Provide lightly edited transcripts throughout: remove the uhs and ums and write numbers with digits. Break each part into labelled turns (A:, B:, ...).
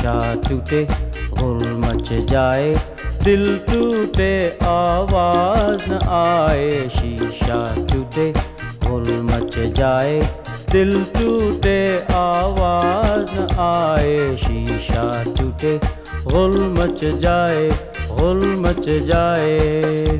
A: शीशा टूटे गुल मच जाए, दिल टूटे आवाज न आए। शीशा टूटे गुल मच जाए, दिल टूटे आवाज न आए। शीशा टूटे गुल मच जाए, गुल मच जाए।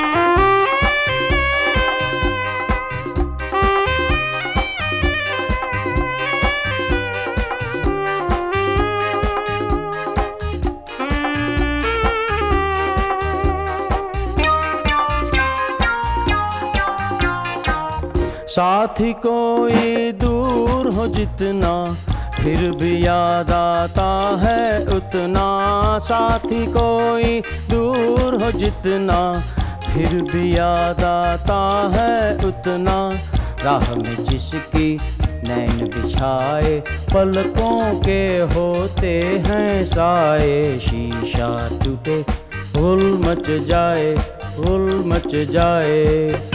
A: साथी कोई दूर हो जितना, फिर भी याद आता है उतना। साथी कोई दूर हो जितना, फिर भी याद आता है उतना। राह में जिसकी नैन बिछाए, पलकों के होते हैं साए। शीशा टूटे गुल मच जाए, गुल मच जाए।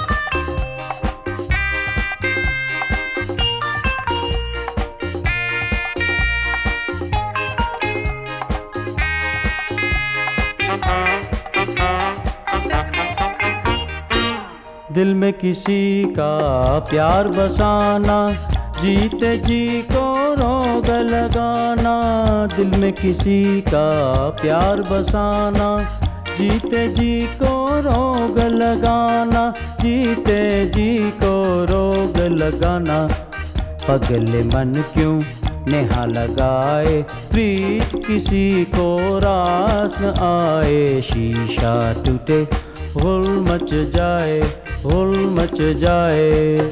A: दिल में किसी का प्यार बसाना, जीते जी को रोग लगाना। दिल में किसी का प्यार बसाना, जीते जी को रोग लगाना। जीते जी को रोग लगाना। पगले मन क्यों नेहा लगाए, प्रीत किसी को रास न आए। शीशा टूटे गुल मच जाए, गुल मच जाए।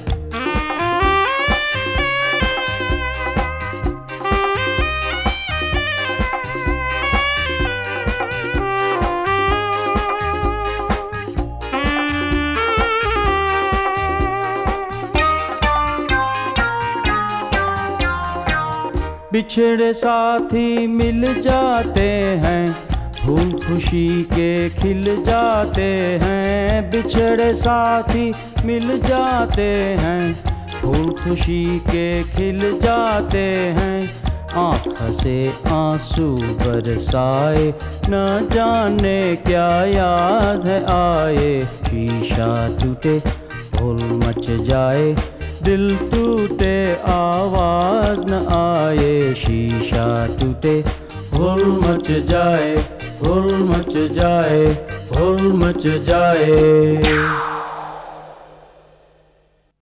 A: बिछड़े साथी मिल जाते हैं, फूल खुशी के खिल जाते हैं। बिछड़े साथी मिल जाते हैं, फूल खुशी के खिल जाते हैं। आँख से आंसू बरसाए, न जाने क्या याद है आए। शीशा टूटे गुल मच जाए, दिल टूटे आवाज न आए। शीशा टूटे गुल मच जाए, गुल मच जाए, गुल मच जाए।